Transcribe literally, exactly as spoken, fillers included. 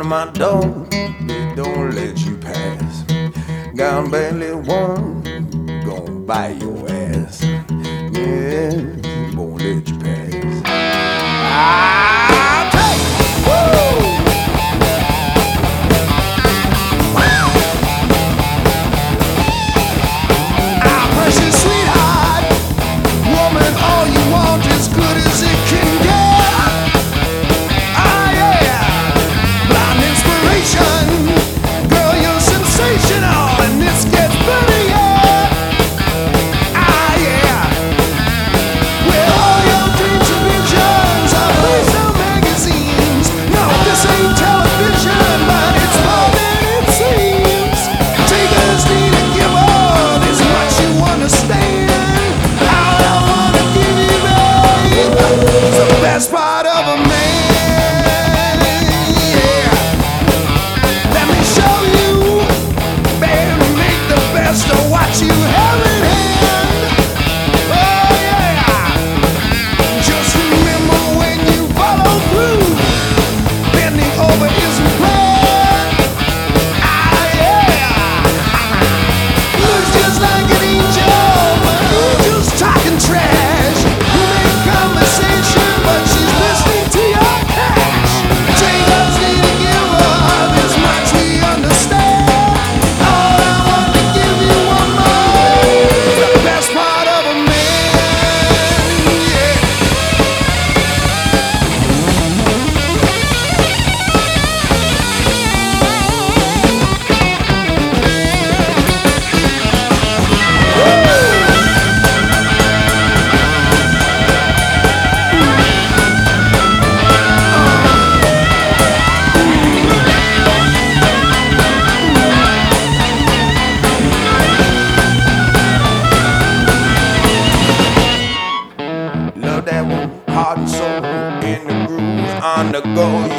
my door, they don't let you pass. Got barely one, gonna buy your ass. Yeah, won't let you pass. I'll take it. Woo! Ah, precious sweetheart, woman, all you want is good as it can get. Ah, yeah, blind inspiration, girl, you're sensational, and this gets better yet. Ah, yeah, with all your dreams and visions of Lisa magazines. No, this ain't television, but it's more than it seems. Takers need a giver, there's much you understand. All I wanna give you, babe, is the best part of a man. Yeah, let me show you, babe, make the best of what you have in hand. Oh yeah, just remember when you follow through, bending over isn't planned. Ah yeah, looks just like an angel, but you're just talking trash. You make conversation, but she's listening to your cash. Takers need a giver, there's much we understand. All I want to give you one more, the best part of a man. Yeah. Love that one, heart and soul in the grooves, on the go.